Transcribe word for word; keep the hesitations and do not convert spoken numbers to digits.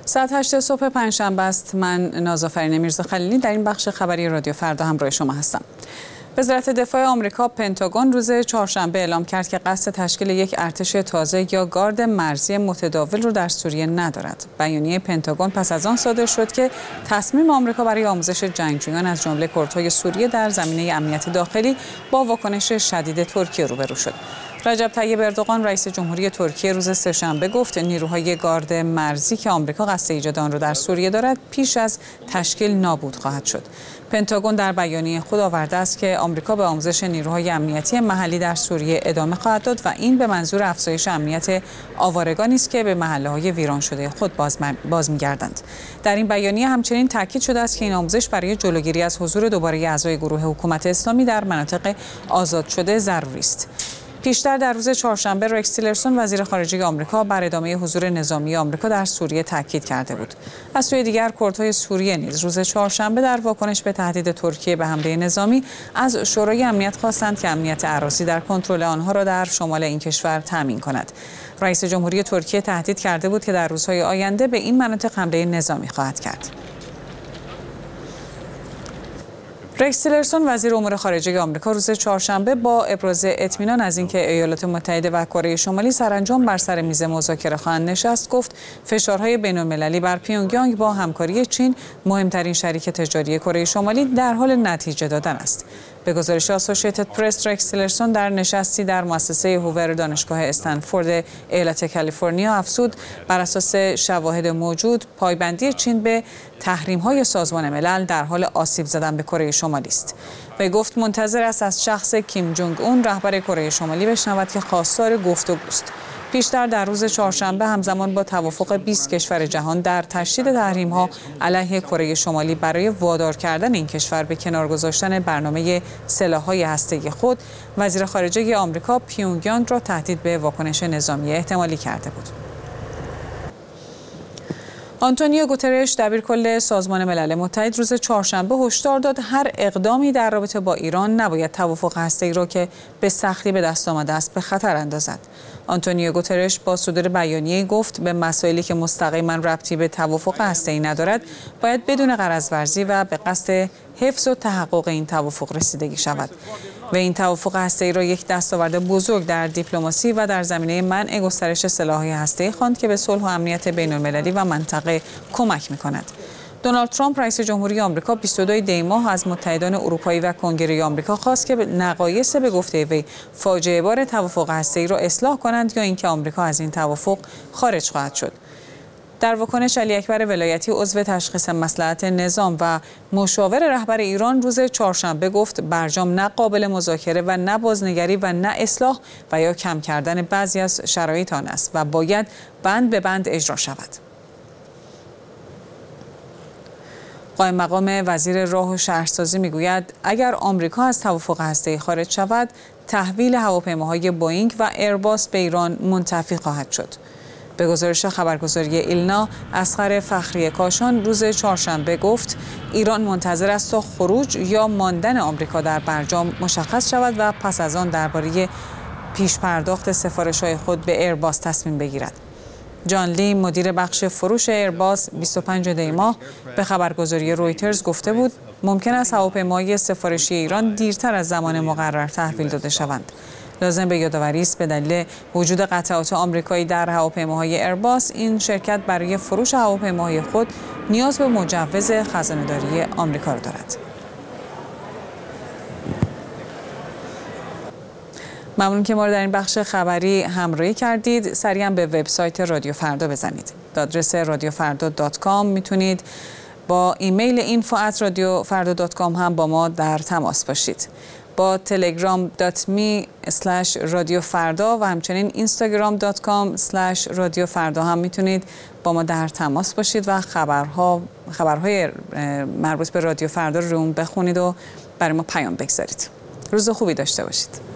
ساعت هشت صبح پنجشنبه است. من نازآفرین میرزا خلیلی در این بخش خبری رادیو فردا همراه شما هستم. وزارت دفاع آمریکا پنتاگون روز چهارشنبه اعلام کرد که قصد تشکیل یک ارتش تازه یا گارد مرزی متداول رو در سوریه ندارد. بیانیه پنتاگون پس از آن صادر شد که تصمیم آمریکا برای آموزش جنگجویان از جمله کردهای سوریه در زمینه امنیت داخلی با واکنش شدید ترکیه روبرو شد. رجب طیب اردوغان رئیس جمهوری ترکیه روز سه‌شنبه گفت نیروهای گارد مرزی که آمریکا قصد ایجاد آن را در سوریه دارد پیش از تشکیل نابود خواهد شد. پنتاگون در بیانیه خود آورده است که آمریکا به آموزش نیروهای امنیتی محلی در سوریه ادامه خواهد داد و این به منظور افزایش امنیت آوارگانی است که به محله‌های ویران شده خود باز, باز می‌گردند. در این بیانیه همچنین تاکید شده است که این آموزش برای جلوگیری از حضور دوباره اعضای گروه حکومت اسلامی در مناطق آزاد شده ضروری است. پیشتر در روز چهارشنبه رکس تیلرسون وزیر خارجه آمریکا بر ادامه حضور نظامی آمریکا در سوریه تاکید کرده بود. از سوی دیگر کردهای سوریه نیز روز چهارشنبه در واکنش به تهدید ترکیه به حمله نظامی از شورای امنیت خواستند که امنیت اراضی در کنترل آنها را در شمال این کشور تامین کند. رئیس جمهوری ترکیه تهدید کرده بود که در روزهای آینده به این مناطق حمله نظامی خواهد کرد. رکس تیلرسون وزیر امور خارجه آمریکا روز چهارشنبه با ابراز اطمینان از اینکه ایالات متحده و کره شمالی سرانجام بر سر میز مذاکره خواهند نشست گفت فشارهای بین‌المللی بر پیونگیانگ با همکاری چین مهمترین شریک تجاری کره شمالی در حال نتیجه دادن است. به گزارش آسوشیتد پرس رکس تیلرسون در نشستی در مؤسسه هوور دانشگاه استنفورد ایالت کالیفرنیا افزود بر اساس شواهد موجود پایبندی چین به تحریم‌های سازمان ملل در حال آسیب زدن به کره شمالی است. و گفت منتظر است از شخص کیم جونگ اون رهبر کره شمالی بشنود که خواستار گفتگوست. پیشتر در روز چهارشنبه همزمان با توافق بیست کشور جهان در تشدید تحریم‌ها علیه کره شمالی برای وادار کردن این کشور به کنار گذاشتن برنامه سلاح‌های هسته‌ای خود، وزیر خارجه آمریکا پیونگیانگ را تهدید به واکنش نظامی احتمالی کرده بود. آنتونیو گوترش دبیرکل سازمان ملل متحد روز چهارشنبه هشدار داد هر اقدامی در رابطه با ایران نباید توافق هسته‌ای را که به سختی به دست آمده است به خطر اندازد. آنتونیو گوترش با صدور بیانیه‌ای گفت به مسائلی که مستقیما ربطی به توافق هسته‌ای ندارد باید بدون غرض ورزی و به قصد حفظ و تحقق این توافق رسیدگی شود و این توافق هسته‌ای را یک دستاورد بزرگ در دیپلماسی و در زمینه منع گسترش سلاح‌های هسته‌ای خواند که به صلح و امنیت بین‌المللی و منطقه کمک می‌کند. دونالد ترامپ رئیس جمهوری آمریکا بیست و دو دی ماه از متحدان اروپایی و کنگره آمریکا خواست که نقایص به گفته وی فاجعه بار توافق هسته‌ای را اصلاح کنند یا اینکه آمریکا از این توافق خارج خواهد شد. در واکنش علی اکبر ولایتی عضو تشخیص مصلحت نظام و مشاور رهبر ایران روز چهارشنبه گفت برجام نه قابل مذاکره و نه بازنگری و نه اصلاح و یا کم کردن بعضی از شرایط آن است و باید بند به بند اجرا شود. قائم مقام وزیر راه و شهرسازی میگوید اگر آمریکا از توافق هسته‌ای خارج شود تحویل هواپیماهای بوئینگ و ایرباس به ایران منتفی خواهد شد. به گزارش خبرگزاری ایلنا اصغر فخری کاشان روز چهارشنبه گفت ایران منتظر است تا خروج یا ماندن آمریکا در برجام مشخص شود و پس از آن درباره پیش پرداخت سفارش‌های خود به ایرباس تصمیم بگیرد. جان لی مدیر بخش فروش ایرباس بیست و پنج دی ماه به خبرگزاری رویترز گفته بود ممکن است هواپیماهای سفارشی ایران دیرتر از زمان مقرر تحویل داده شوند. لازم به یادآوری است به دلیل وجود قطعات آمریکایی در هواپیماهای ایرباس این شرکت برای فروش هواپیماهای خود نیاز به مجوز خزانه‌داری آمریکا را دارد. ممنون که ما را در این بخش خبری همراهی کردید. سریعا به وبسایت رادیو فردا بزنید. آدرس رادیو فردا دات کام میتونید با ایمیل اینفو ات رادیو فردا دات کام هم با ما در تماس باشید. با تلگرام دات می اسلش رادیو فردا و همچنین اینستاگرام دات کام اسلش رادیو فردا هم میتونید با ما در تماس باشید و خبرها خبرهای مربوط به رادیو فردا رو بخونید و برای ما پیام بگذارید. روز خوبی داشته باشید.